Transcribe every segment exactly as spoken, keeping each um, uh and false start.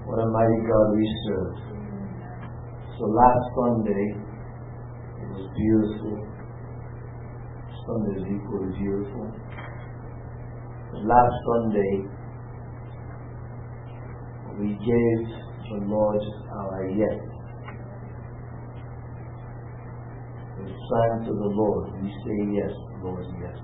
What a mighty God we serve. So last Sunday, it was beautiful. Sunday is equally beautiful. But last Sunday, we gave the Lord our yes. We sang to the Lord. We say yes, Lord, yes.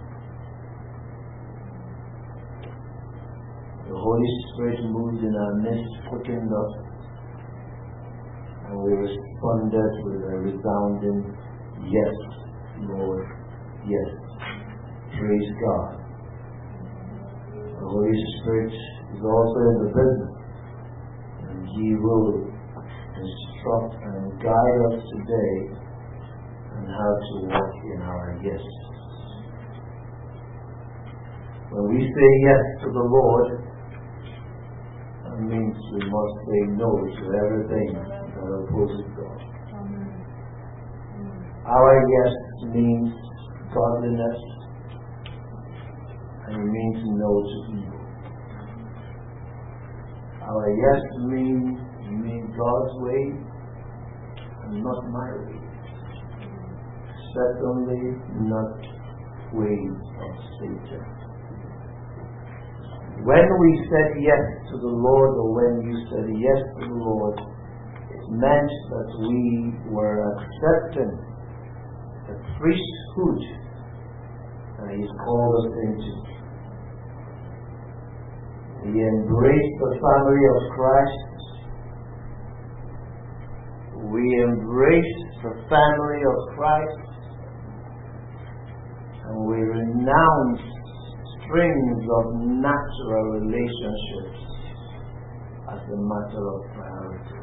The Holy Spirit moved in our midst, quickened us, and we responded with a resounding yes, Lord, yes. Praise God. The Holy Spirit is also in the business, and He will instruct and guide us today on how to walk in our yes. When we say yes to the Lord, that means we must say no to everything that opposes God. Our yes means godliness, and it means no to evil. Our yes means, means God's way and not my way. Secondly, not ways of Satan. When we said yes to the Lord, or when you said yes to the Lord, it meant that we were accepting the priesthood that He's called us into. We embraced the family of Christ. We embraced the family of Christ. And we renounced strings of natural relationships as a matter of priority.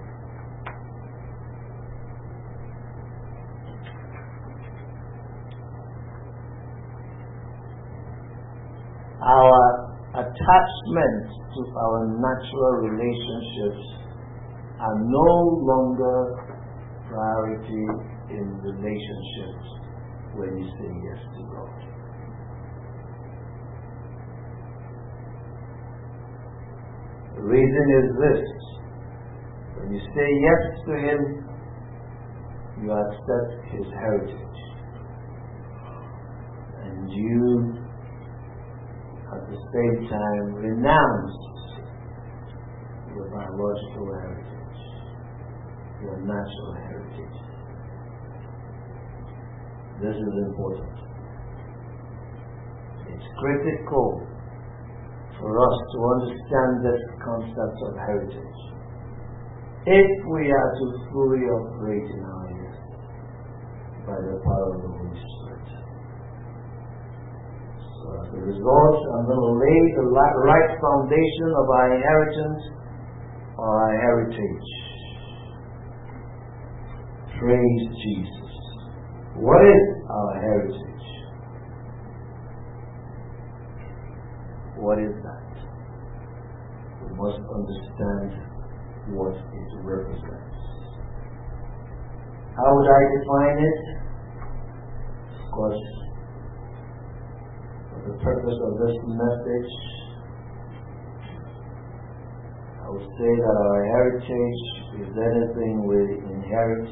Our attachment to our natural relationships are no longer priority in relationships when you say yes to God. The reason is this: when you say yes to Him, you accept His heritage, and you at the same time renounce your biological heritage, your natural heritage. This is important. It's critical for us to understand this concept of heritage if we are to fully operate in our yes by the power of the Holy Spirit. So as a result, I'm going to lay the right foundation of our inheritance or our heritage. Praise Jesus. What is our heritage? What is that? We must understand what it represents. How would I define it? Of course, for the purpose of this message, I would say that our heritage is anything we inherit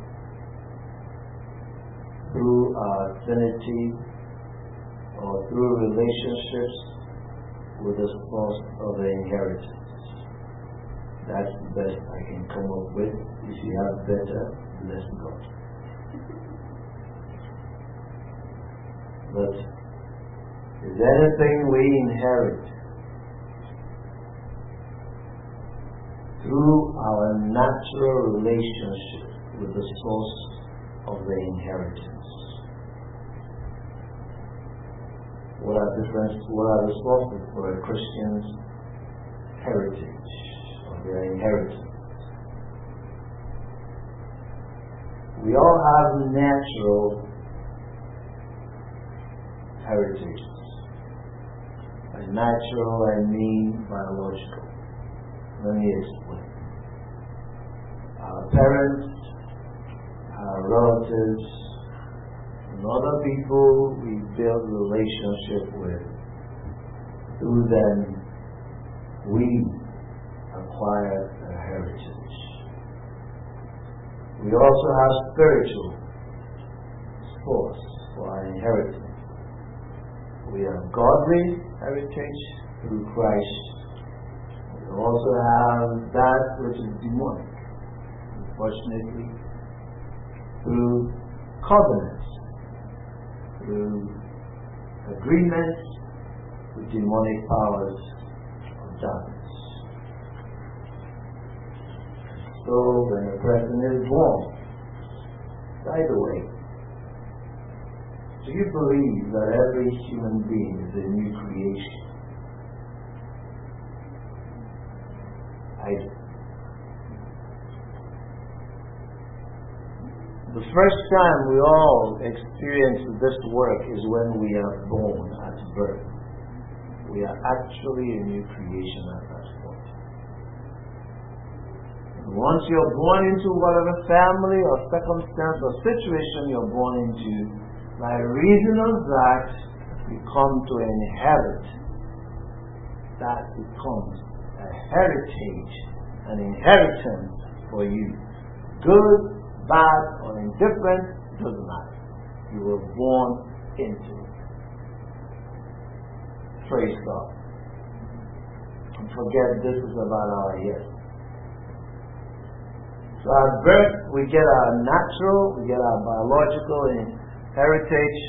through our affinity or through relationships with the source of the inheritance. That's the best I can come up with. If you have better, bless God. But is anything we inherit through our natural relationship with the source of the inheritance? What are different? What are the sources for a Christian's heritage or their inheritance? We all have natural heritage. By natural, I mean biological. Let me explain. Our parents, our relatives, and other people we build relationship with. Through them, we acquired a heritage. We also have spiritual source for our inheritance. We have godly heritage through Christ. We also have that which is demonic, unfortunately, through covenants, through agreements with demonic powers of darkness. So when a person is born, by the way, do you believe that every human being is a new creation? I do. The first time we all experience this work is when we are born at birth. We are actually a new creation at that point. And once you're born into whatever family or circumstance or situation you're born into, by reason of that, you come to inherit. That becomes a heritage, an inheritance for you. Good, bad, or indifferent, doesn't matter. You were born into it. Praise God. And forget this is about our yes. So at birth, we get our natural, we get our biological heritage.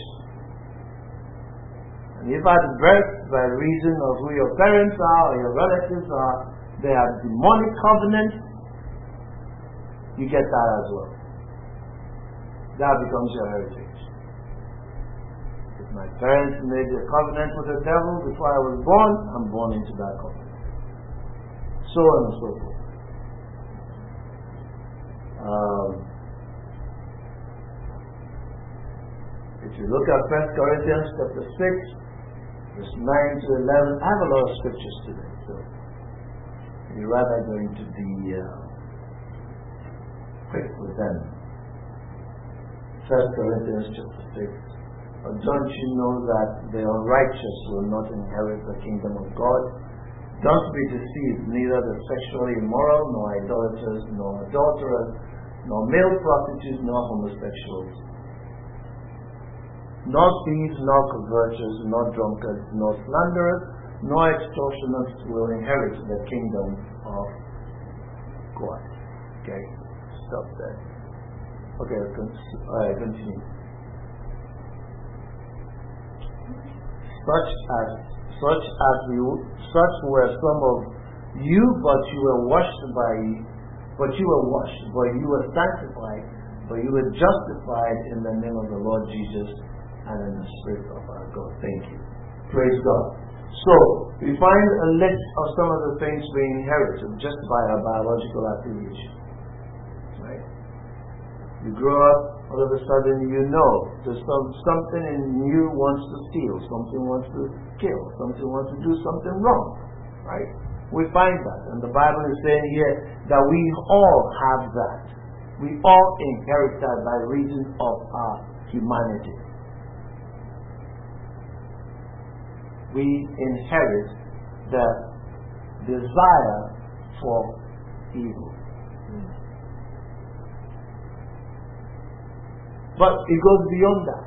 And if at birth, by reason of who your parents are or your relatives are, they have demonic covenants, you get that as well. That becomes your heritage. If my parents made a covenant with the devil before I was born, I'm born into that covenant. So on and so forth. Um, if you look at First Corinthians chapter six, verse nine to eleven, I have a lot of scriptures today, so you're rather going to be uh, quick with them. First Corinthians chapter six. Or don't you know that the unrighteous will not inherit the kingdom of God? Don't be deceived, neither the sexually immoral, nor idolaters, nor adulterers, nor male prostitutes, nor homosexuals, nor thieves, nor covetous, nor drunkards, nor slanderers, nor extortioners will inherit the kingdom of God. Okay, stop there. Okay, alright, continue. Such as such as you such were some of you, but you were washed by but you were washed, but you were sanctified, but you were justified in the name of the Lord Jesus and in the Spirit of our God. Thank you. Praise God. So we find a list of some of the things we inherit just by our biological affiliation. Right? You grow up, all of a sudden you know there's some, something in you wants to steal, something wants to kill, something wants to do something wrong. Right? We find that. And the Bible is saying here that we all have that. We all inherit that by reason of our humanity. We inherit the desire for evil. But it goes beyond that.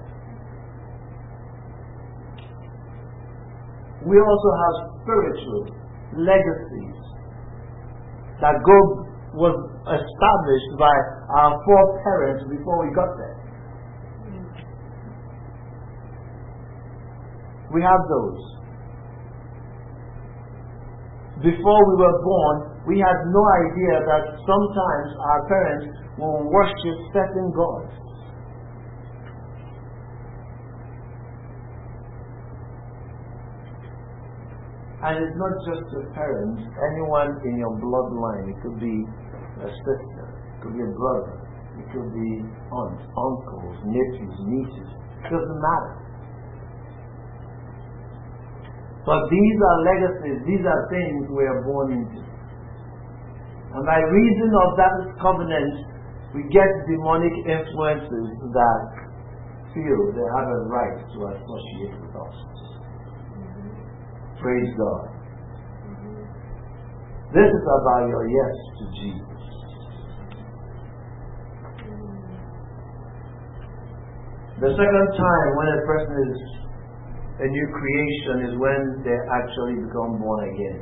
We also have spiritual legacies that go was established by our foreparents before we got there. We have those. Before we were born, we had no idea that sometimes our parents will worship certain gods. And it's not just your parents, anyone in your bloodline. It could be a sister, it could be a brother, it could be aunts, uncles, nephews, nieces. It doesn't matter. But these are legacies, these are things we are born into. And by reason of that covenant, we get demonic influences that feel they have a right to associate with us. Praise God. This is about your yes to Jesus. The second time when a person is a new creation is when they actually become born again.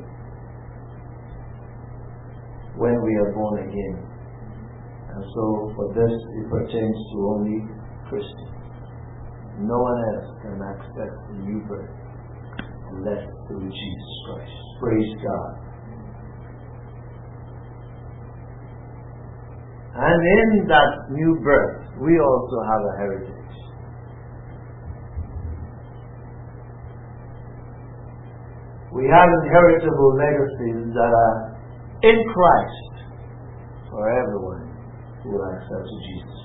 When we are born again. And so for this it pertains to only Christians. No one else can access the new birth unless through Jesus Christ. Praise God. And in that new birth, we also have a heritage. We have inheritable legacies that are in Christ for everyone who will accept Jesus.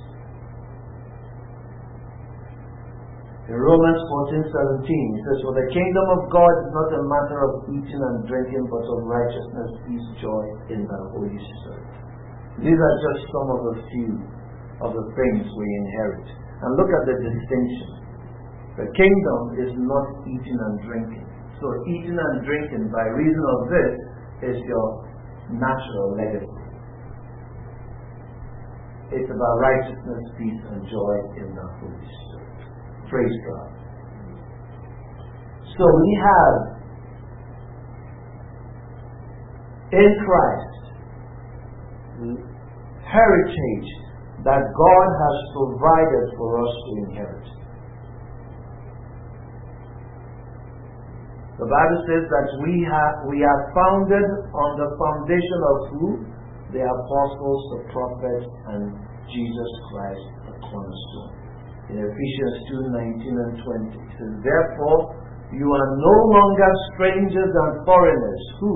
In Romans fourteen seventeen, it says, "For the kingdom of God is not a matter of eating and drinking, but of righteousness, peace, joy in the Holy Spirit." These are just some of the few of the things we inherit. And look at the distinction. The kingdom is not eating and drinking. So eating and drinking by reason of this is your natural legacy. It's about righteousness, peace, and joy in the Holy Spirit. Praise God. So we have in Christ heritage that God has provided for us to inherit. The Bible says that we have we are founded on the foundation of who? The apostles, the prophets, and Jesus Christ, the cornerstone. In Ephesians two nineteen and twenty, it says, "Therefore, you are no longer strangers and foreigners." Who?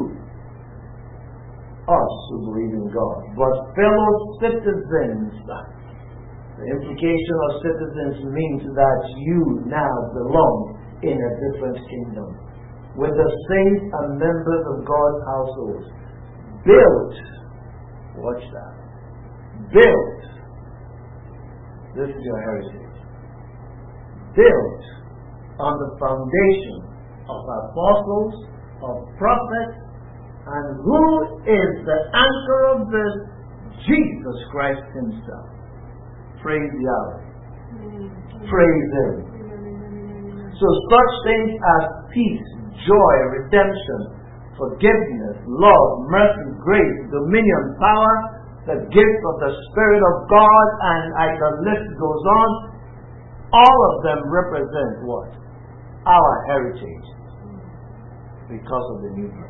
Us who believe in God. "But fellow citizens." The implication of citizens means that you now belong in a different kingdom, with the saints and members of God's household, built. Watch that. Built. This is your heritage. Built on the foundation of apostles, of prophets, and who is the anchor of this? Jesus Christ Himself. Praise Yahweh. Praise Him. So such things as peace, joy, redemption, forgiveness, love, mercy, grace, dominion, power, the gift of the Spirit of God, and as the list goes on, all of them represent what? Our heritage because of the new birth.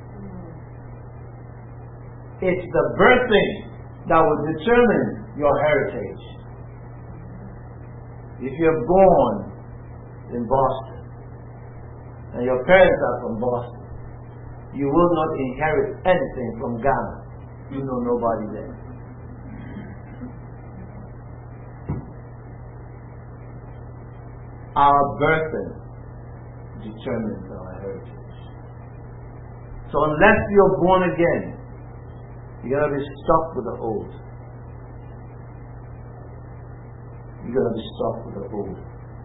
It's the birthing that will determine your heritage. If you're born in Boston and your parents are from Boston, you will not inherit anything from Ghana. You know nobody there. Our birthing determines our heritage. So unless you're born again, you're going to be stuck with the old. You're going to be stuck with the old.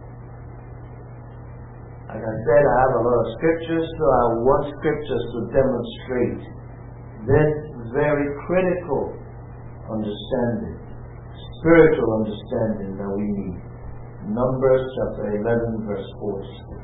Like I said, I have a lot of scriptures, so I want scriptures to demonstrate this very critical understanding, spiritual understanding that we need. Numbers chapter eleven, verse four to six.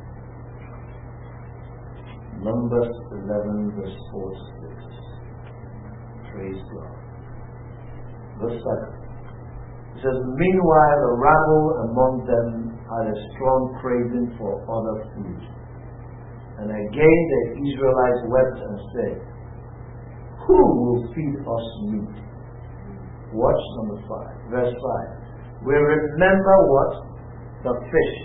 Numbers eleven, verse four to six. Praise God. Verse seven. It says, "Meanwhile, the rabble among them had a strong craving for other food. And again the Israelites wept and said, Who will feed us meat?" Watch number five. Verse five. "We remember what? The fish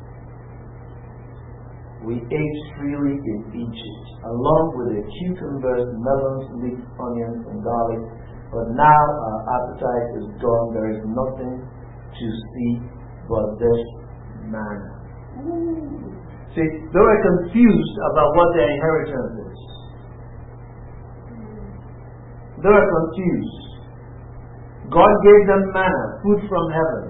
we ate freely in Egypt, along with the cucumbers, melons, leeks, onions, and garlic. But now our appetite is gone. There is nothing to see but this manna." See, they were confused about what their inheritance is. They were confused. God gave them manna, food from heaven.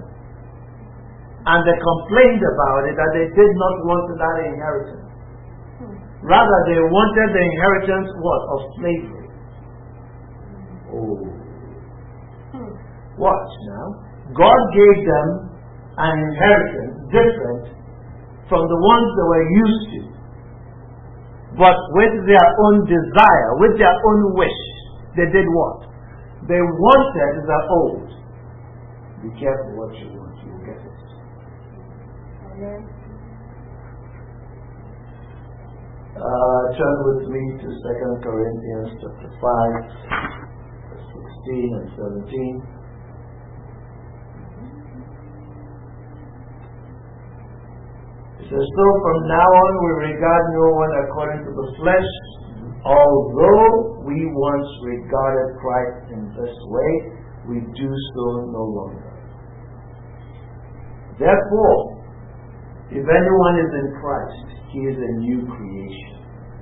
And they complained about it, that they did not want that inheritance. Rather, they wanted the inheritance, what? Of slavery. Oh. Watch now. God gave them an inheritance different from the ones they were used to. But with their own desire, with their own wish, they did what? They wanted the old. Be careful what you want, you will get it. Amen. Uh, turn with me to Second Corinthians chapter five, verse sixteen and seventeen. It says, so from now on we regard no one according to the flesh, although we once regarded Christ in this way, we do so no longer. Therefore, if anyone is in Christ, he is a new creation.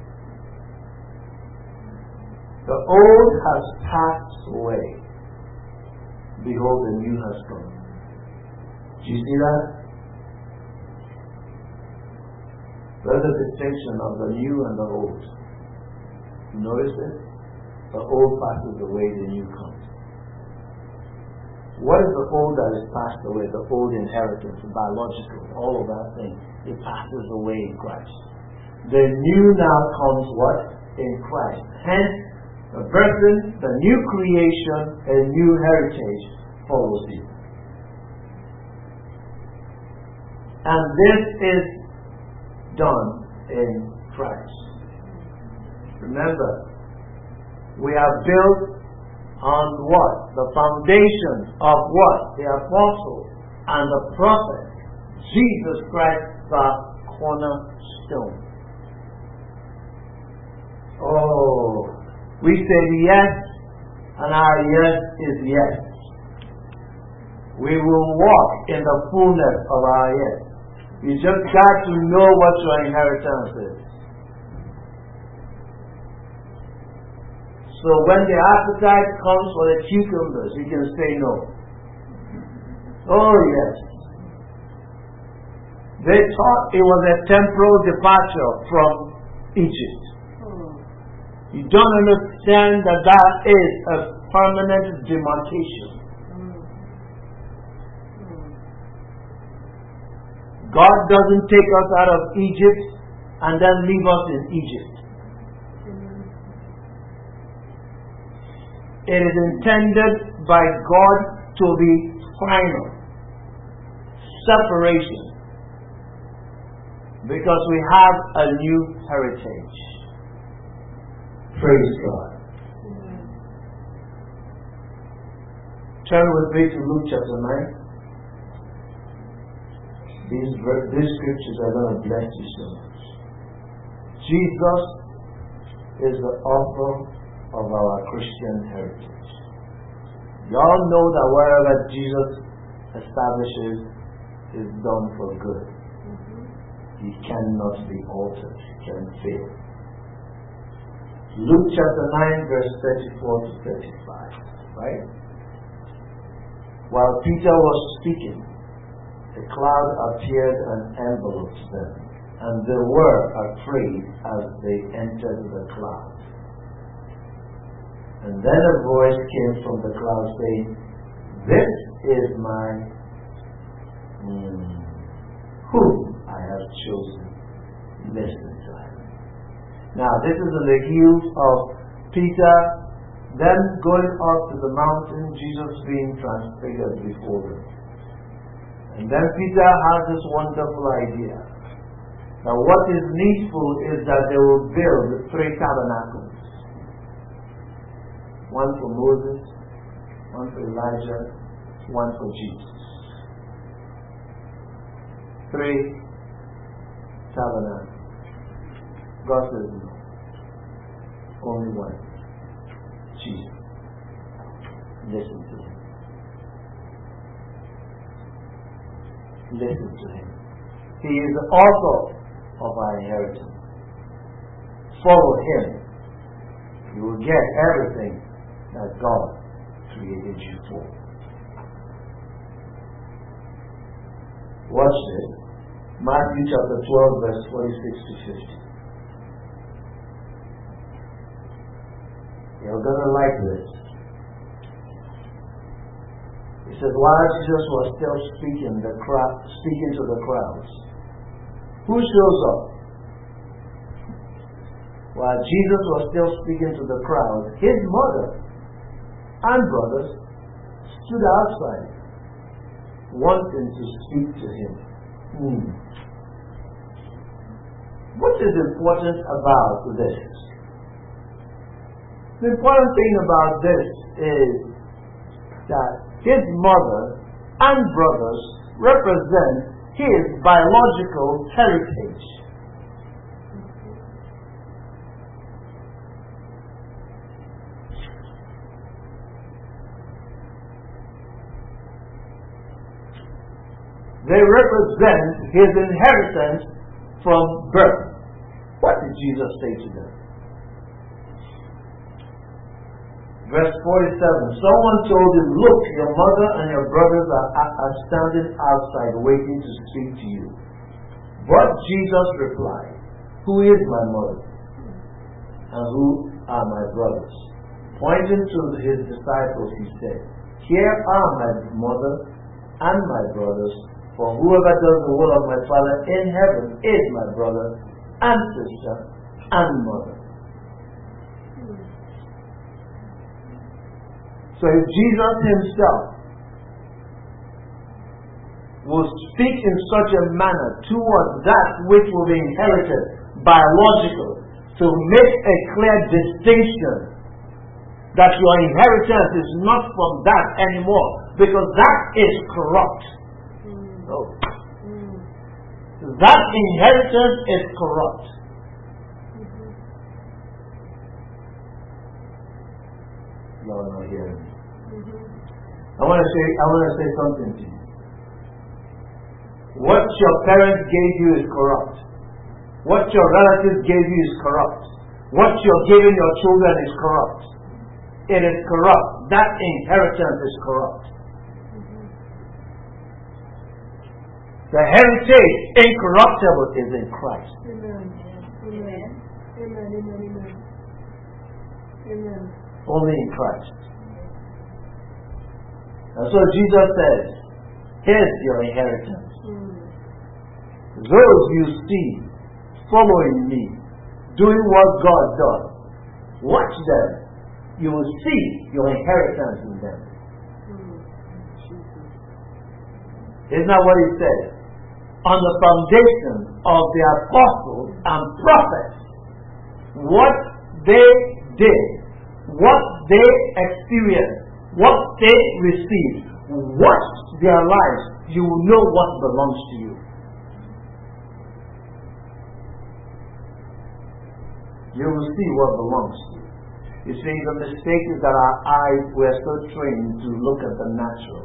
The old has passed away. Behold, the new has come. Do you see that? There's a distinction of the new and the old. You notice it? The old passes away, the new comes. What is the old that is passed away? The old inheritance, the biological, all of that thing. It passes away in Christ. The new now comes what? In Christ. Hence, the person, the new creation, a new heritage follows you. And this is done in Christ. Remember, we are built on what? The foundation of what? The apostle and the prophet, Jesus Christ, the cornerstone. Oh, we say yes, and our yes is yes. We will walk in the fullness of our yes. You just got to know what your inheritance is. So when the appetite comes for the cucumbers, you can say no. Oh yes. They thought it was a temporal departure from Egypt. You don't understand that that is a permanent demarcation. God doesn't take us out of Egypt and then leave us in Egypt. It is intended by God to be final. Separation. Because we have a new heritage. Praise God. Turn with me to Luke chapter nine. These, these scriptures are going to bless you so much. Jesus is the author of our Christian heritage. You all know that wherever Jesus establishes is done for good. Mm-hmm. He cannot be altered. He can fail. Luke chapter nine, verse thirty-four to thirty-five. Right? While Peter was speaking, a cloud appeared and enveloped them, and they were afraid as they entered the cloud. And then a voice came from the cloud saying, this is my mm, whom I have chosen. Listen to him. Now this is in the heels of Peter then going up to the mountain, Jesus being transfigured before them. And then Peter has this wonderful idea that what is needful is that they will build three tabernacles. One for Moses, one for Elijah, one for Jesus. Three tabernacles. God says no. Only one. Jesus. Listen to him. Listen to him. He is the author of our inheritance. Follow him. You will get everything that God created you for. Watch this. Matthew chapter twelve, verse forty-six to fifty. You're going to like this. He says, while Jesus was still speaking, the crowd, speaking to the crowds, who shows up? While Jesus was still speaking to the crowd, his mother and brothers stood outside, wanting to speak to him. Hmm. What is important about this? The important thing about this is that his mother and brothers represent his biological heritage. They represent his inheritance from birth. What did Jesus say to them? Verse forty-seven, someone told him, look, your mother and your brothers are, are standing outside waiting to speak to you. But Jesus replied, who is my mother? And who are my brothers? Pointing to his disciples, he said, here are my mother and my brothers, for whoever does the will of my Father in heaven is my brother and sister and mother. So if Jesus himself will speak in such a manner towards that which will be inherited, biological, to make a clear distinction that your inheritance is not from that anymore, because that is corrupt. Mm. Oh. Mm. That inheritance is corrupt. Mm-hmm. Y'all not hearing me. I want to say, I want to say something to you. What your parents gave you is corrupt. What your relatives gave you is corrupt. What you're giving your children is corrupt. It is corrupt. That inheritance is corrupt. The heritage incorruptible is in Christ. Amen. Amen. Amen. Amen. Amen. Only in Christ. And so Jesus says, here's your inheritance. Mm. Those you see following me, doing what God does, watch them. You will see your inheritance in them. Mm. Isn't that what he said? On the foundation of the apostles and prophets, what they did, what they experienced, what they received, watch their lives, you will know what belongs to you. You will see what belongs to you. You see, the mistake is that our eyes were so trained to look at the natural.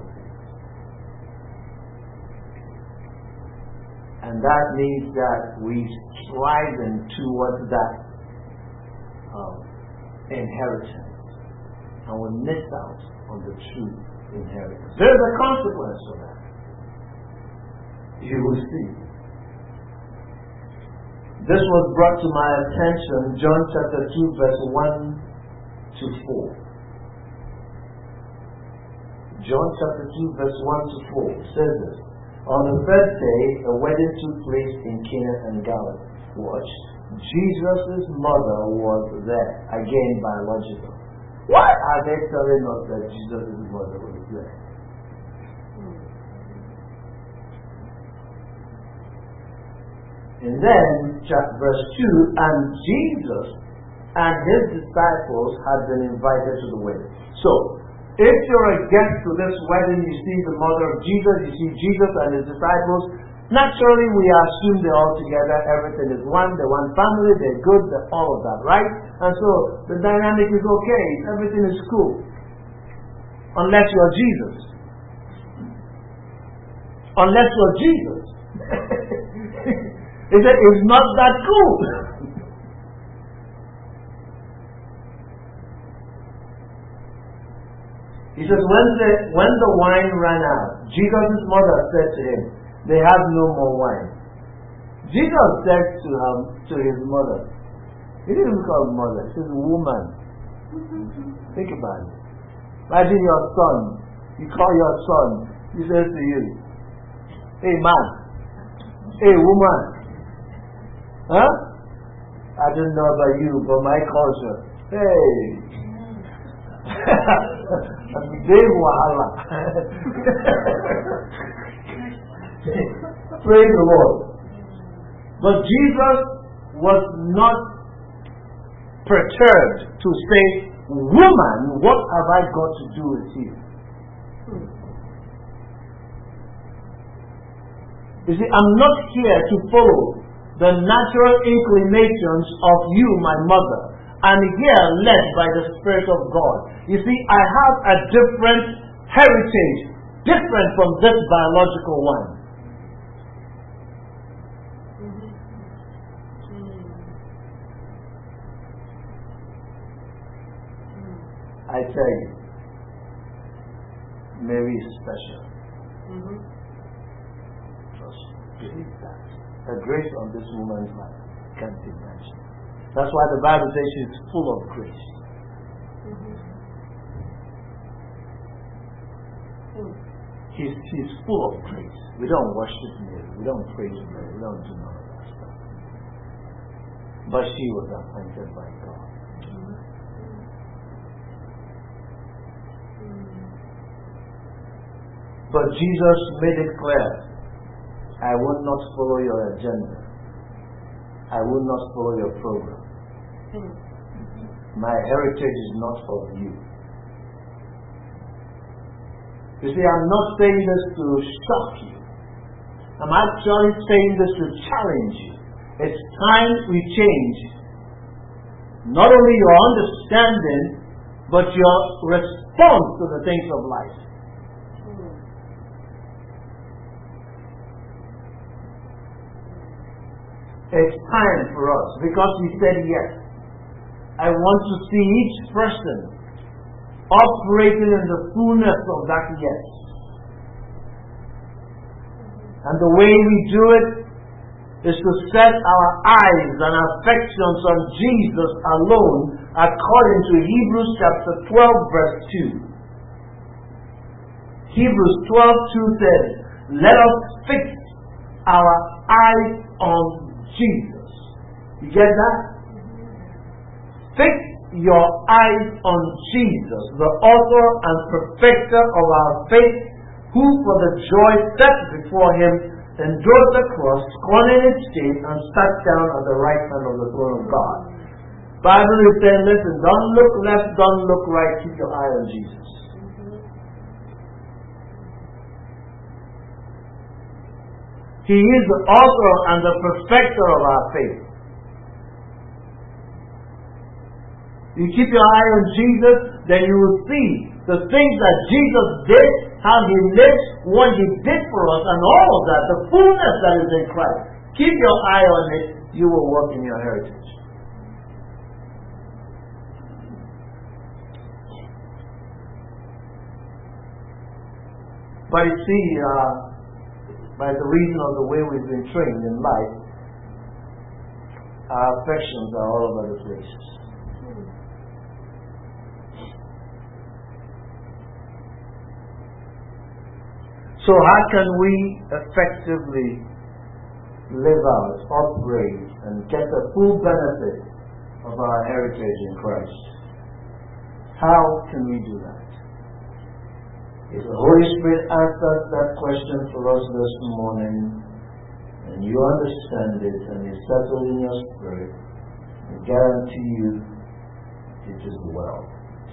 And that means that we strive towards that um, inheritance. And we miss out on the true inheritance. There's a consequence for that. You will see. This was brought to my attention, John chapter two, verse one to four. John chapter two, verse one to four says this. On the third day, a wedding took place in Cana and Galilee. Watch. Jesus' mother was there. Again, biological. Why are they telling us that Jesus' mother was there? And then, chapter verse two, and Jesus and his disciples had been invited to the wedding. So, if you're a guest to this wedding, you see the mother of Jesus, you see Jesus and his disciples, naturally we assume they're all together, everything is one, they're one family, they're good, they're all of that, right? And so, the dynamic is okay, everything is cool. Unless you're Jesus. Unless you're Jesus. He said, it's not that cool. He says, when the, when the wine ran out, Jesus' mother said to him, they have no more wine. Jesus said to him, to his mother, he didn't call her mother, he says, woman, Think about it. Imagine your son. You call your son. He says to you, "Hey man, hey woman, huh? I don't know about you, but my culture, hey, that's a big wahala." Praise the Lord. But Jesus was not perturbed to say, "Woman, what have I got to do with you?" You see, I'm not here to follow the natural inclinations of you, my mother. I'm here led by the Spirit of God. You see, I have a different heritage, different from this biological one. I tell you, Mary is special. Mm-hmm. Just believe that. The grace on this woman's life, can't imagine. That's why the Bible says she's full of grace. Mm-hmm. Mm. She's, she's full of grace. We don't worship Mary. We don't praise Mary. We don't do none of that stuff. But she was appointed by God. But Jesus made it clear, I will not follow your agenda. I will not follow your program. My heritage is not of you. You see, I'm not saying this to shock you. I'm actually saying this to challenge you. It's time we change not only your understanding, but your response to the things of life. It's time for us, because we said yes. I want to see each person operating in the fullness of that yes. And the way we do it is to set our eyes and affections on Jesus alone, according to Hebrews chapter twelve verse two. Hebrews twelve two says, "Let us fix our eyes on Jesus." You get that? Fix your eyes on Jesus, the author and perfecter of our faith, who for the joy set before him endured the cross, scorning its shame, and sat down at the right hand of the throne of God. Bible is saying, listen, don't look left, don't look right, keep your eye on Jesus. He is the author and the perfecter of our faith. You keep your eye on Jesus, then you will see the things that Jesus did, how he lived, what he did for us, and all of that, the fullness that is in Christ. Keep your eye on it, you will walk in your heritage. But you see, uh, by the reason of the way we've been trained in life, our affections are all over the place. So how can we effectively live out, operate, and get the full benefit of our heritage in Christ? How can we do that? If the Holy Spirit answers that question for us this morning, and you understand it, and it's settled in your spirit, I guarantee you it is well.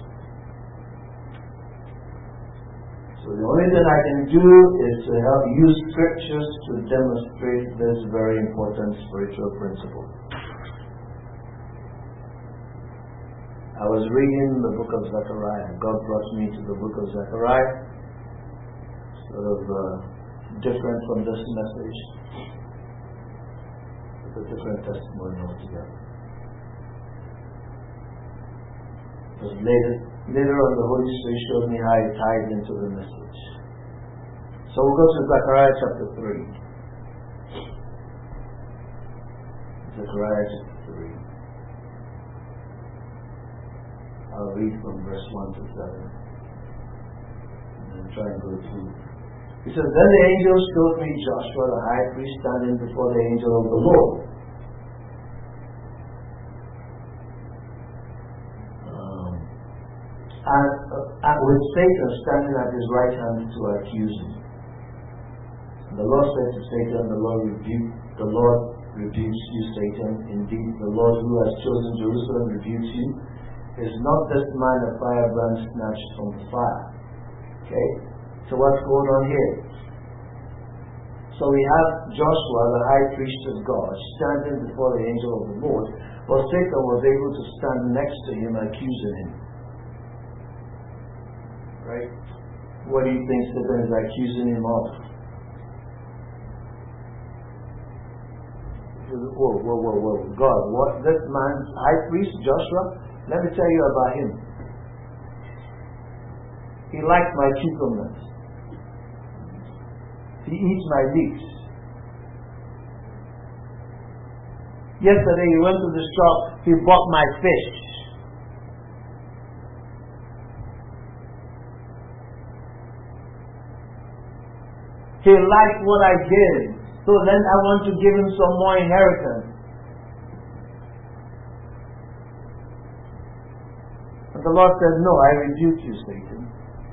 So the only thing I can do is to help use scriptures to demonstrate this very important spiritual principle. I was reading the book of Zechariah. God brought me to the book of Zechariah. Sort of uh, different from this message. It's a different testimony altogether. But later, later on, the Holy Spirit showed me how it ties into the message. So we'll go to Zechariah chapter three. Zechariah chapter three. I'll read from verse one to seven. And try and go through. He says, Then the angel showed me Joshua the high priest standing before the angel of the Lord. Um, and, uh, and with Satan standing at his right hand to accuse him. And the Lord said to Satan, The Lord rebuked the Lord rebukes you, Satan. Indeed, the Lord who has chosen Jerusalem rebukes you. Is not this man a firebrand snatched from the fire? Okay? So what's going on here? So we have Joshua, the high priest of God, standing before the angel of the Lord, but Satan was able to stand next to him, accusing him. Right? What do you think Satan is accusing him of? Whoa, whoa, whoa, whoa. God, what? This man, high priest, Joshua? Let me tell you about him. He likes my cucumbers. He eats my leeks. Yesterday he went to the shop, he bought my fish. He liked what I gave, so then I want to give him some more inheritance. But the Lord said, No, I rebuke you, Satan.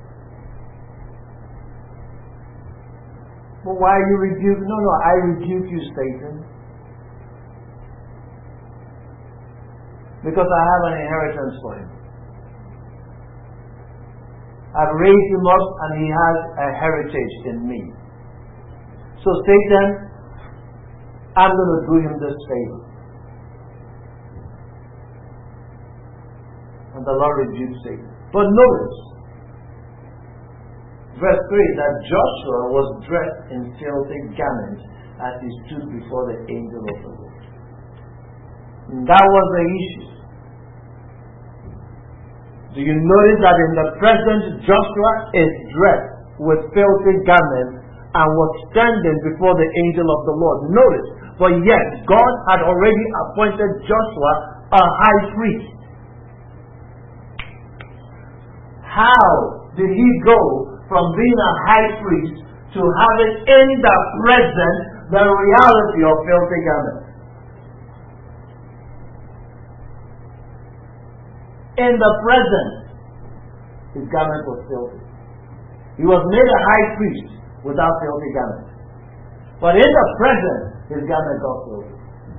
Well, why are you rebuke? No, no, I rebuke you, Satan. Because I have an inheritance for him. I've raised him up and he has a heritage in me. So Satan, I'm going to do him this favor. And the Lord rebuked Satan. But notice, verse three, that Joshua was dressed in filthy garments as he stood before the angel of the Lord. And that was the issue. Do you notice that in the present Joshua is dressed with filthy garments and was standing before the angel of the Lord? Notice, but yet God had already appointed Joshua a high priest. How did he go from being a high priest to having in the present the reality of filthy garments? In the present, his garment was filthy. He was made a high priest without filthy garments. But in the present, his garment got filthy.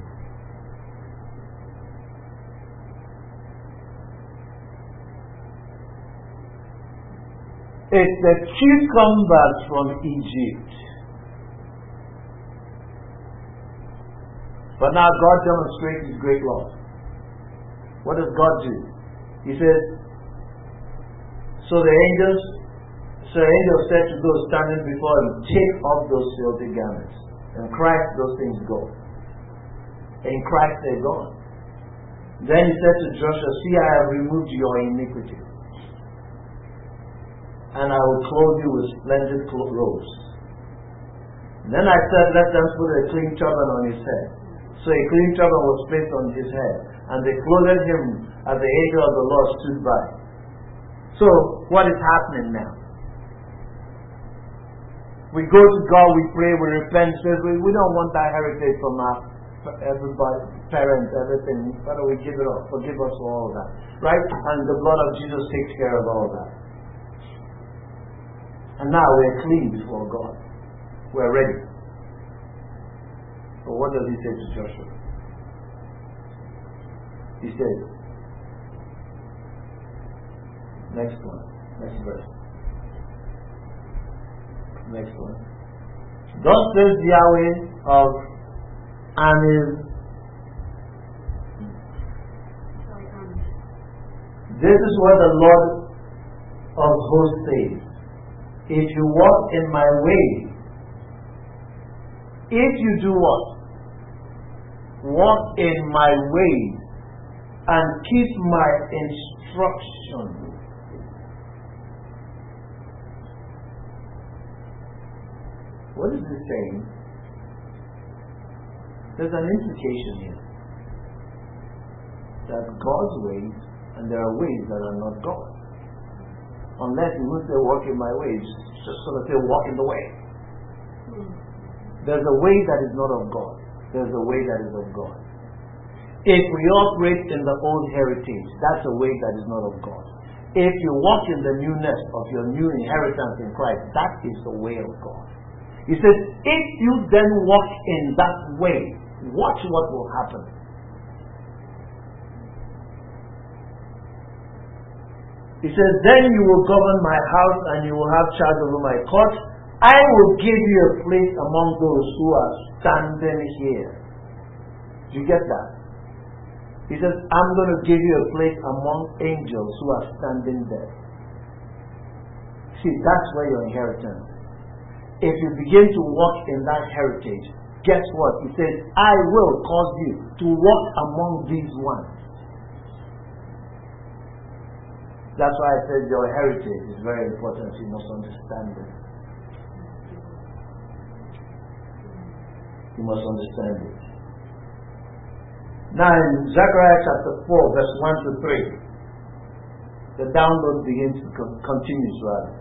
It's the cucumbers from Egypt. But now God demonstrates his great love. What does God do? He says, so the angels, so the angel said to those standing before him, take off those filthy garments. In Christ those things go. In Christ they're gone. Then he said to Joshua, see, I have removed your iniquity. And I will clothe you with splendid robes. Then I said, let them put a clean turban on his head. So a clean turban was placed on his head, and they clothed him as the angel of the Lord stood by. So, what is happening now? We go to God, we pray, we repent, says we, we don't want that heritage from our everybody, parents, everything. Father, we give it up. Forgive us for all of that. Right? And the blood of Jesus takes care of all of that. And now we're clean before God. We're ready. But what does he say to Joshua? He says, next one, next verse. Next one. Thus says Yahweh of armies. This is what the Lord of hosts says. If you walk in my way, if you do what? Walk in my ways and keep my instruction. What is this saying? There's an implication here that God's ways and there are ways that are not God. Unless you will say, walk in my ways, just sort of say, walk in the way. There's a way that is not of God. There's a way that is of God. If we operate in the old heritage, that's a way that is not of God. If you walk in the newness of your new inheritance in Christ, that is the way of God. He says, if you then walk in that way, watch what will happen. He says, then you will govern my house and you will have charge over my court. I will give you a place among those who are standing here. Do you get that? He says, I'm going to give you a place among angels who are standing there. See, that's where your inheritance is. If you begin to walk in that heritage, guess what? He says, I will cause you to walk among these ones. That's why I said your heritage is very important. You must understand it. You must understand it. Now in Zechariah chapter four, verse one to three, the download begins to con- continues rather.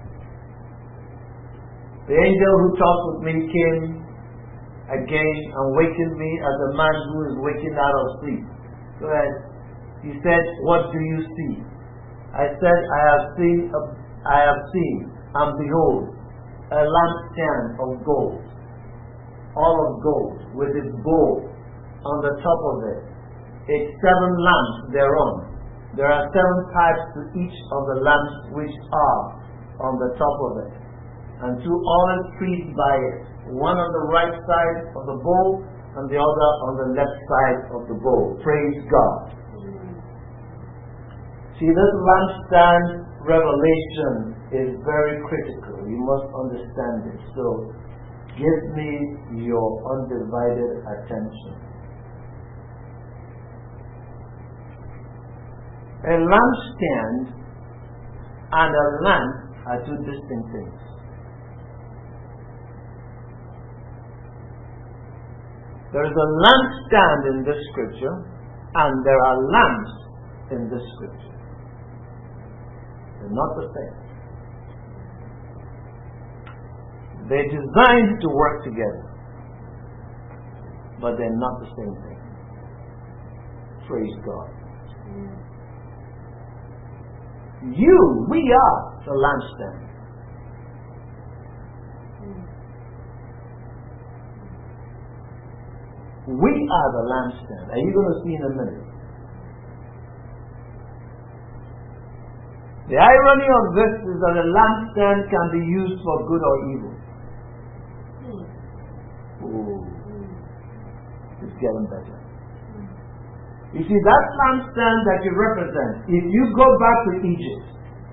The angel who talked with me came again and wakened me as a man who is waking out of sleep. Go ahead. He said, what do you see? I said, I have seen, a, I have seen, and behold, a lampstand of gold, all of gold, with its bowl on the top of it, its seven lamps thereon. There are seven pipes to each of the lamps which are on the top of it, and two olive trees by it, one on the right side of the bowl, and the other on the left side of the bowl. Praise God. See, this lampstand revelation is very critical. You must understand it. So, give me your undivided attention. A lampstand and a lamp are two distinct things. There is a lampstand in this scripture, and there are lamps in this scripture. They're not the same. They're designed to work together, but they're not the same thing. Praise God. You, we are the lampstand. We are the lampstand. Are you going to see in a minute? The irony of this is that a lampstand can be used for good or evil. Ooh. It's getting better. You see, that lampstand that you represent, if you go back to Egypt,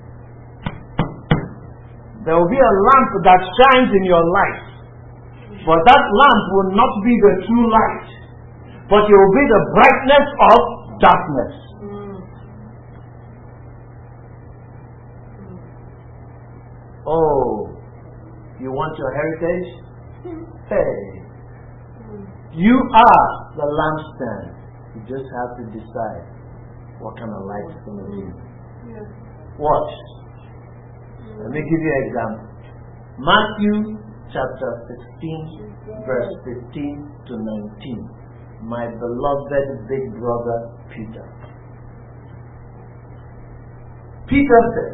there will be a lamp that shines in your life. But that lamp will not be the true light, but it will be the brightness of darkness. Oh, you want your heritage? Hey, you are the lampstand. You just have to decide what kind of light it's going to be. Watch. Let me give you an example. Matthew chapter sixteen, verse fifteen to nineteen. My beloved big brother Peter. Peter said,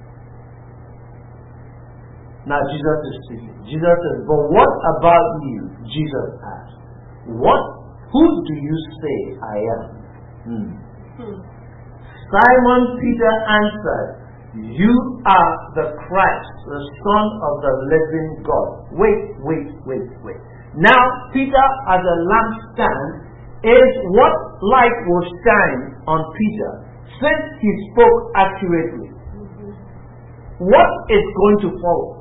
now Jesus is speaking. Jesus says, but what about you? Jesus asked, what? Who do you say I am? Hmm. Hmm. Simon Peter answered, you are the Christ, the Son of the living God. Wait, wait, wait, wait. Now, Peter as a lampstand is what light will shine on Peter since he spoke accurately. What is going to follow?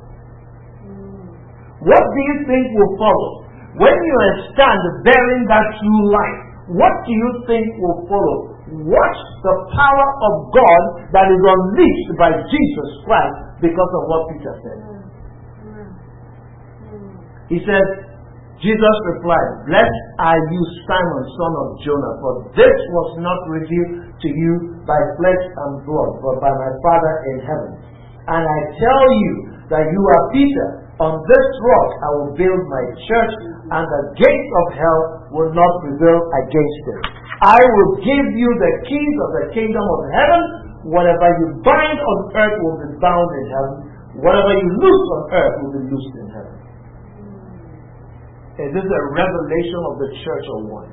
What do you think will follow? When you stand bearing that true light, what do you think will follow? Watch the power of God that is unleashed by Jesus Christ because of what Peter said. He says, Jesus replied, "Blessed are you, Simon, son of Jonah, for this was not revealed to you by flesh and blood, but by my Father in heaven. And I tell you that you are Peter. On this rock I will build my church, and the gates of hell will not prevail against it. I will give you the keys of the kingdom of heaven. Whatever you bind on earth will be bound in heaven. Whatever you loose on earth will be loosed in heaven." Is this a revelation of the church or what?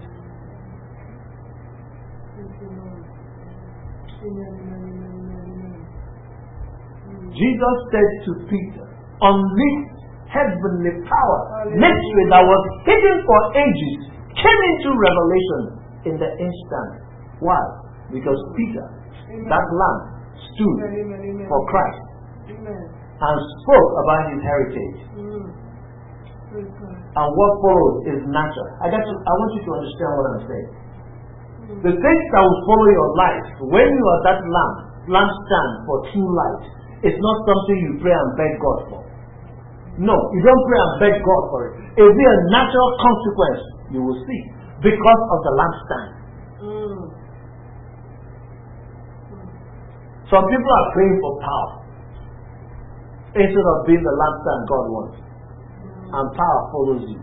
Jesus said to Peter, "Unleash heavenly power, mystery that was hidden for ages, came into revelation in the instant." Why? Because Peter, that lamb, stood for Christ and spoke about his heritage. And what follows is natural. I got to, I want you to understand what I'm saying. The things that will follow your life when you are that lamp, lampstand for true light, it's not something you pray and beg God for. No, you don't pray and beg God for it. It will be a natural consequence you will see because of the lampstand. Mm. Some people are praying for power instead of being the lampstand God wants. And power follows you.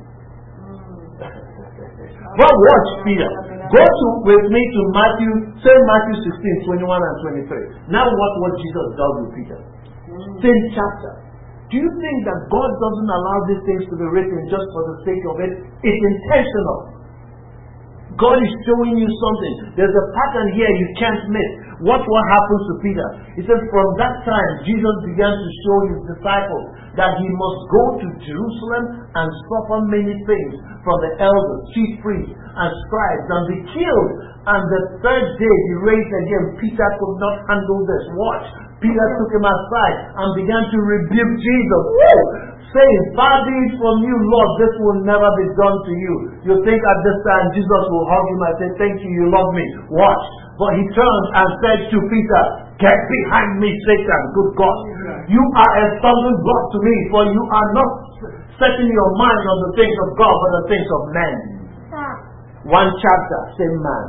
But watch Peter. Go to with me to Matthew, say Matthew sixteen, twenty-one and twenty-three. Now watch what Jesus does with Peter. Same chapter. Do you think that God doesn't allow these things to be written just for the sake of it? It's intentional. God is showing you something. There's a pattern here you can't miss. Watch what happens to Peter. He says, from that time, Jesus began to show his disciples that he must go to Jerusalem and suffer many things from the elders, chief priests, and scribes, and be killed. And the third day he raised again. Peter could not handle this. Watch. Peter took him aside and began to rebuke Jesus, Woo! saying, "Far be it from you, Lord, this will never be done to you." You think at this time Jesus will hug him and say, "Thank you, you love me." Watch. But he turned and said to Peter, "Get behind me, Satan, good God. You are a stumbling block to me, for you are not setting your mind on the things of God, but the things of men." One chapter, same man.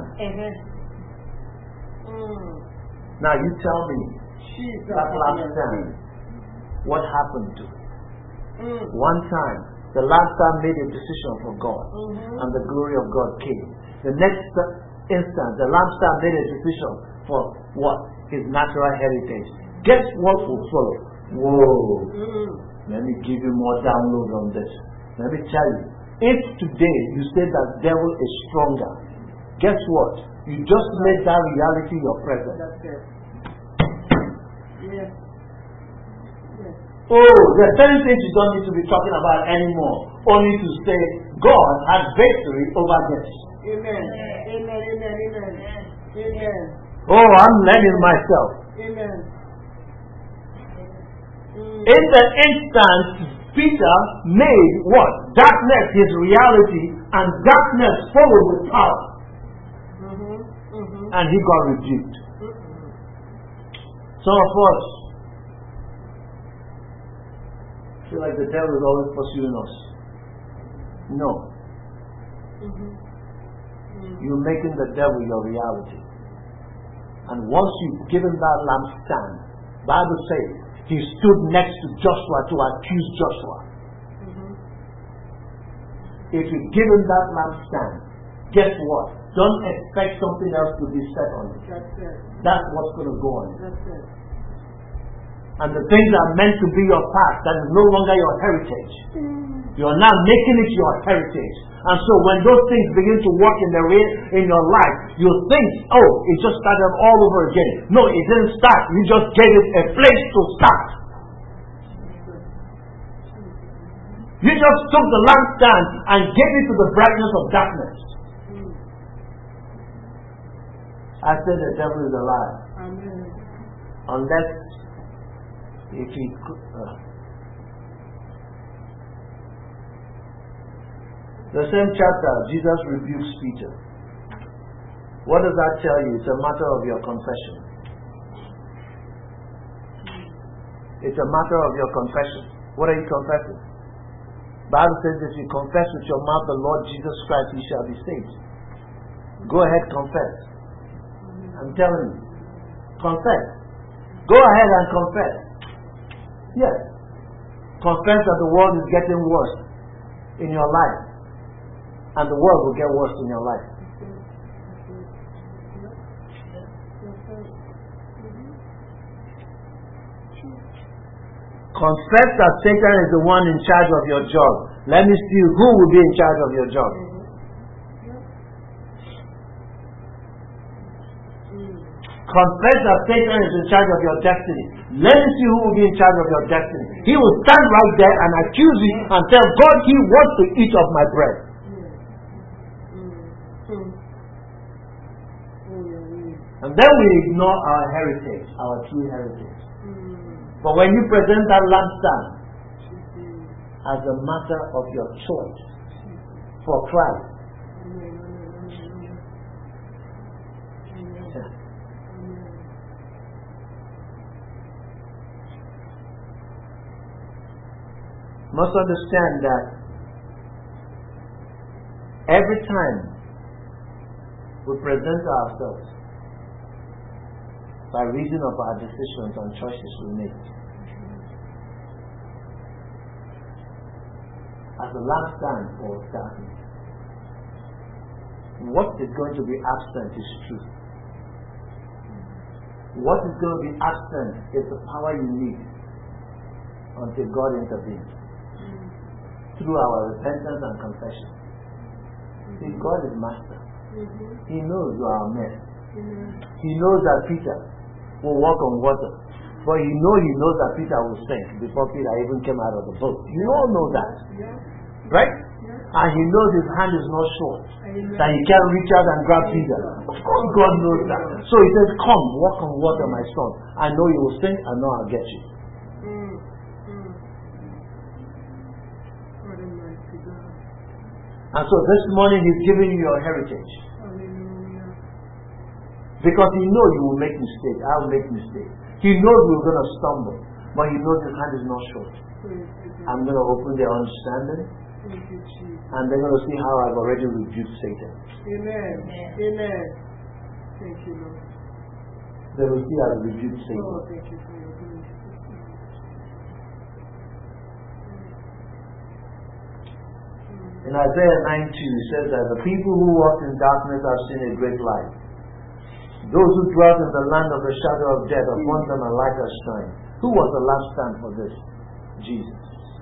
Now you tell me, that last time, what happened to it? One time, the last time made a decision for God, and the glory of God came. The next instant, the lampstand made a decision for what? His natural heritage. Guess what will follow? Whoa! Let me give you more download on this. Let me tell you. If today you say that devil is stronger, guess what? You just made that reality your present. That's it. Yes. Yes. Oh, there are certain things you don't need to be talking about anymore. Only to say God has victory over this. Amen. Amen. Amen. Amen. Amen. Oh, I'm learning myself. Amen. In the instant, Peter made what? Darkness his reality, and darkness followed with power. Mm-hmm. Mm-hmm. And he got rebuked. Mm-hmm. Some of us feel like the devil is always pursuing us. No. Mm-hmm. Mm-hmm. You're making the devil your reality. And once you've given that lampstand, Bible says, he stood next to Joshua to accuse Joshua. Mm-hmm. If you give him that lampstand, guess what? Don't expect something else to be said on it. That's it. That's what's going to go on. That's it. And the things that are meant to be your past, that is no longer your heritage. Mm-hmm. You are now making it your heritage. And so when those things begin to work in the way in your life, you think, oh, it just started all over again. No, it didn't start. You just gave it a place to start. You just took the lampstand and gave it to the brightness of darkness. I said the devil is a liar. Amen. Unless if he could. Uh, The same chapter, Jesus rebukes Peter. What does that tell you? It's a matter of your confession. It's a matter of your confession. What are you confessing? Bible says if you confess with your mouth the Lord Jesus Christ, you shall be saved. Go ahead, confess. I'm telling you. Confess. Go ahead and confess. Yes. Confess that the world is getting worse in your life. And the world will get worse in your life. Confess that Satan is the one in charge of your job. Let me see who will be in charge of your job. Confess that Satan is in charge of your destiny. Let me see who will be in charge of your destiny. He will stand right there and accuse you and tell God he wants to eat of my bread. And then we ignore our heritage, our true heritage. But when you present that lampstand as a matter of your choice for Christ, must understand that every time we present ourselves by reason of our decisions and choices we make, as a lampstand for darkness, what is going to be absent is truth. What is going to be absent is the power you need until God intervenes through our repentance and confession. See, God is master. He knows you are a mess. He knows that Peter will walk on water, but he knows he knows that Peter will sink before Peter even came out of the boat. You all know that, right? And he knows his hand is not short, that he can reach out and grab Peter. Of course, God knows that. So he says, "Come, walk on water, my son. I know you will sink. I know I'll get you." And so this morning he's giving you your heritage. Because he knows you will make mistakes. I will make mistakes. He knows we're going to stumble. But he knows his hand is not short. I'm going to open their understanding. And they're going to see how I've already rebuked Satan. Amen. Amen. Thank you, Lord. They will see I've rebuked Satan. Oh, thank you for your grace. In Isaiah nine two, it says that the people who walk in darkness have seen a great light. Those who dwelt in the land of the shadow of death, upon them a light has shined. Who was the lampstand for this? Jesus.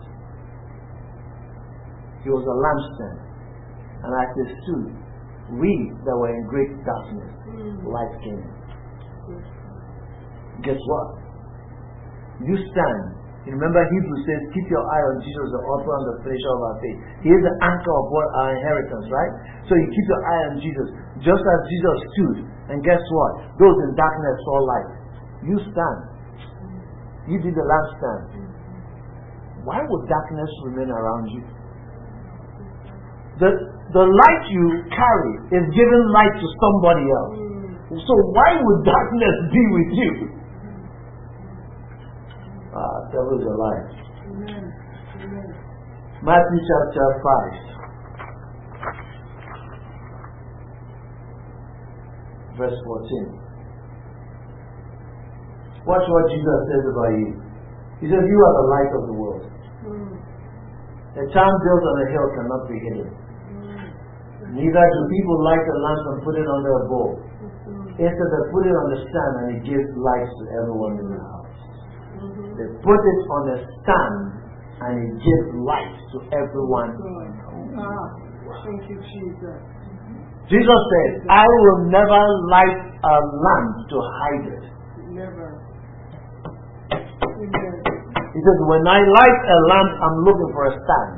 He was a lampstand. And as they stood, we that were in great darkness, light came in. Guess what? You stand. You remember Hebrews says, keep your eye on Jesus, the author and the finisher of our faith. He is the anchor of what our inheritance, right? So you keep your eye on Jesus. Just as Jesus stood, and guess what? Those in darkness saw light. You stand. You be the lampstand. Why would darkness remain around you? The, the light you carry is giving light to somebody else. So why would darkness be with you? Ah, devil is a lie. Matthew chapter five. Verse fourteen. Watch what Jesus says about you. He says, you are the light of the world. Mm. A town built on a hill cannot be hidden. Mm. Neither do people light a lamp and put it under a bowl. Mm. Instead, they put it on the stand and it gives light to everyone in the house. Mm-hmm. They put it on a stand and it gives light to everyone. Mm. Ah, thank you, Jesus. Jesus said, I will never light a lamp to hide it. Never. Amen. He says, when I light a lamp, I'm looking for a stand.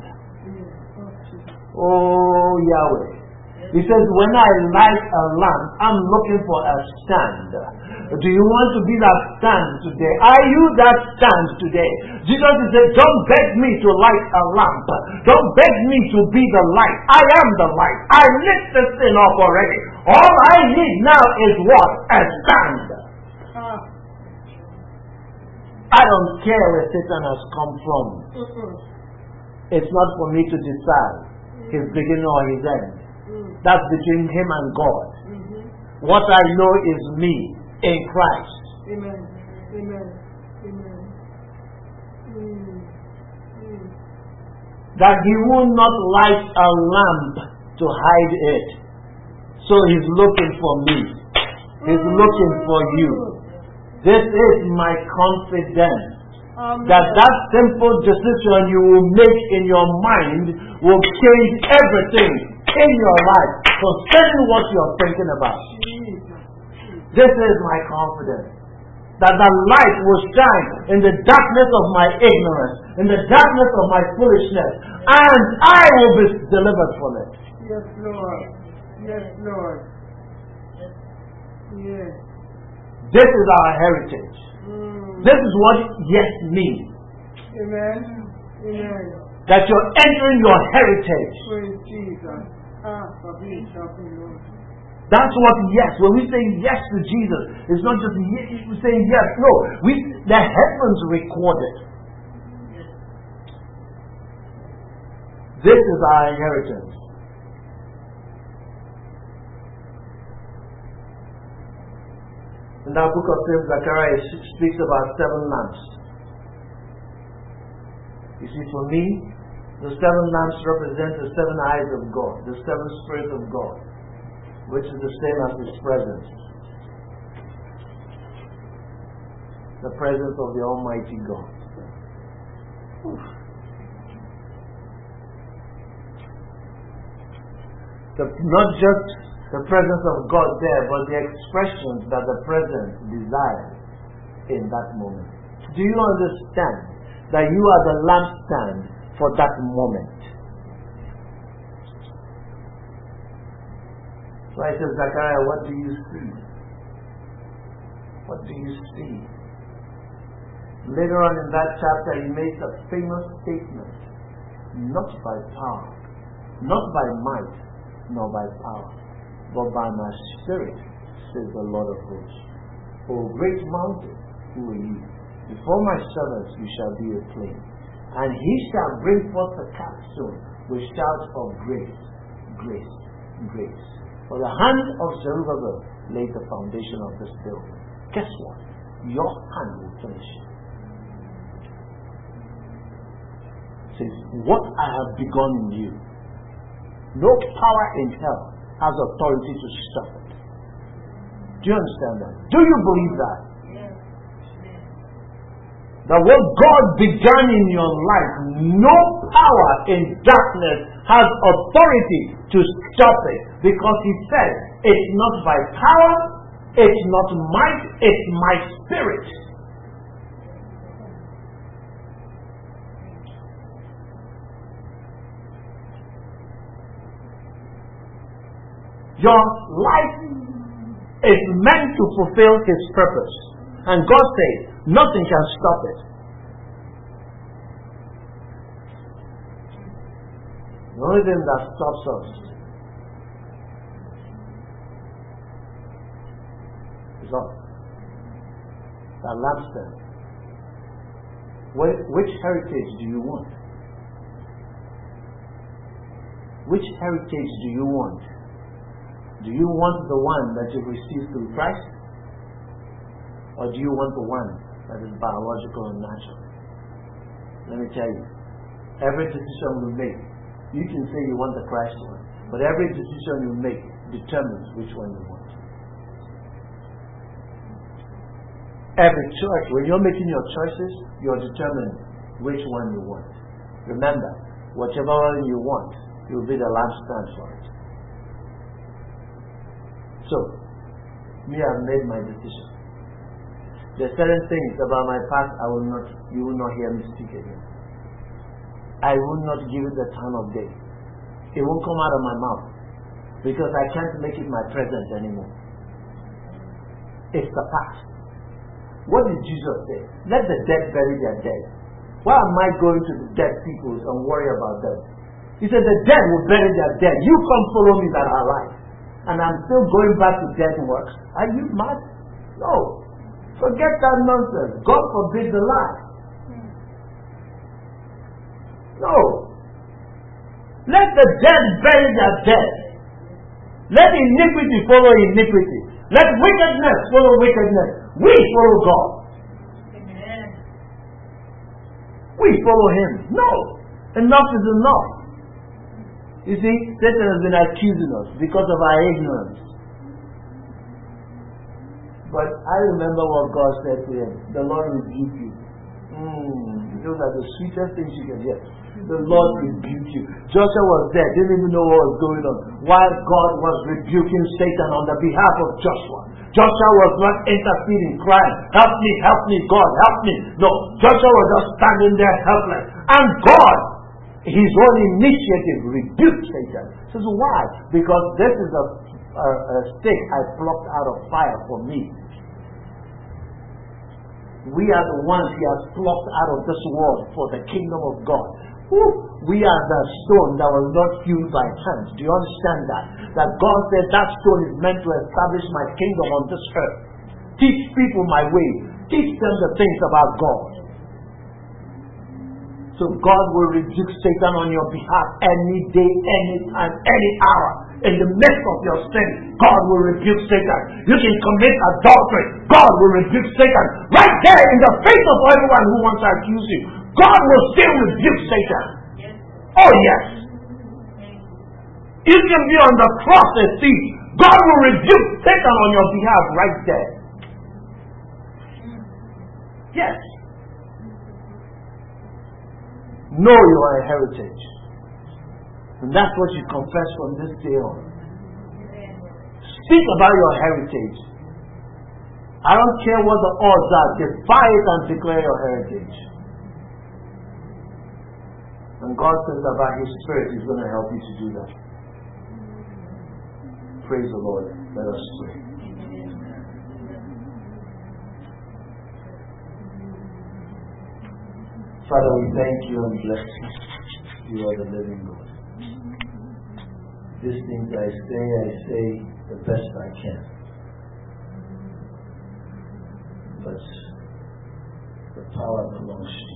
Oh, Yahweh. He says, when I light a lamp, I'm looking for a stand. Do you want to be that stand today? Are you that stand today? Jesus said, don't beg me to light a lamp. Don't beg me to be the light. I am the light. I lit this thing up already. All I need now is what? A stand. Ah. I don't care where Satan has come from. Mm-mm. It's not for me to decide his beginning or his end. That's between him and God. Mm-hmm. What I know is me in Christ. Amen. Amen. Amen. Mm. Mm. That he will not light a lamp to hide it. So he's looking for me. He's looking for you. This is my confidence. Amen. That that simple decision you will make in your mind will change everything in your life concerning what you're thinking about. This is my confidence. That the light will shine in the darkness of my ignorance, in the darkness of my foolishness, and I will be delivered from it. Yes, Lord. Yes, Lord. Yes. This is our heritage. Mm. This is what yes means. Amen. Amen. That you're entering your heritage. Praise Jesus. Ah, for being shopping, Lord. That's what yes. When we say yes to Jesus, it's not just yes, we say yes. No, we the heavens record it. This is our inheritance. In that book of Zechariah, it speaks about seven lamps. You see, for me, the seven lamps represent the seven eyes of God, the seven spirits of God, which is the same as His presence. The presence of the Almighty God. The, not just the presence of God there, but the expressions that the presence desires in that moment. Do you understand that you are the lampstand for that moment? So I said, Zechariah, what do you see? What do you see? Later on in that chapter, he makes a famous statement. Not by power, not by might, nor by power, but by my spirit, says the Lord of hosts. O great mountain, who are you? Before my servants you shall be a plain, and he shall bring forth the capstone with shouts of grace, grace, grace. For the hand of Zerubbabel laid the foundation of this building. Guess what? Your hand will finish it. Says, what I have begun in you, no power in hell has authority to stop it. Do you understand that? Do you believe that? Yes. That what God began in your life, no power in darkness has authority to stop it. Because He said, it's not by power, it's not might, it's my spirit. Your life is meant to fulfill His purpose. And God says, nothing can stop it. The only thing that stops us is us. That lampstand. Which heritage do you want? Which heritage do you want? Do you want the one that you've received through Christ? Or do you want the one that is biological and natural? Let me tell you, every decision we make, you can say you want the Christ one, but every decision you make determines which one you want. Every choice, when you're making your choices, you're determining which one you want. Remember, whichever one you want, you'll be the lampstand for it. So, me, I've made my decision. There are certain things about my past I will not, you will not hear me speak again. I will not give it the time of day. It won't come out of my mouth because I can't make it my present anymore. It's the past. What did Jesus say? Let the dead bury their dead. Why am I going to the dead people and worry about them? He said the dead will bury their dead. You come follow me that are alive. And I'm still going back to dead works. Are you mad? No. Forget that nonsense. God forbid the lie. No. Let the dead bury their dead. Let iniquity follow iniquity. Let wickedness follow wickedness. We follow God. Amen. We follow Him. No. Enough is enough. You see, Satan has been accusing us because of our ignorance. But I remember what God said to him. The Lord rebuke you. Mm, those are the sweetest things you can hear. The Lord rebuked you. Joshua was there, didn't even know what was going on. While God was rebuking Satan on the behalf of Joshua. Joshua was not interceding, crying, help me, help me, God, help me. No, Joshua was just standing there helpless. And God, His own initiative, rebuked Satan. Says, why? Because this is a, a, a stick I plucked out of fire for me. We are the ones He has plucked out of this world for the kingdom of God. Woo! We are the stone that was not hewn by hands. Do you understand that? That God said that stone is meant to establish my kingdom on this earth. Teach people my way. Teach them the things about God. So God will rebuke Satan on your behalf any day, any time, any hour. In the midst of your sin, God will rebuke Satan. You can commit adultery. God will rebuke Satan. Right there in the face of everyone who wants to accuse you. God will still rebuke Satan. Oh yes. You can be on the cross a thief. God will rebuke Satan on your behalf right there. Yes. Know your heritage. And that's what you confess from this day on. Speak about your heritage. I don't care what the odds are. Defy it and declare your heritage. And God says that by His Spirit He's going to help you to do that. Praise the Lord. Let us pray. Father, we thank you and bless you. You are the living God. These things I say, I say the best I can. But the power belongs to you.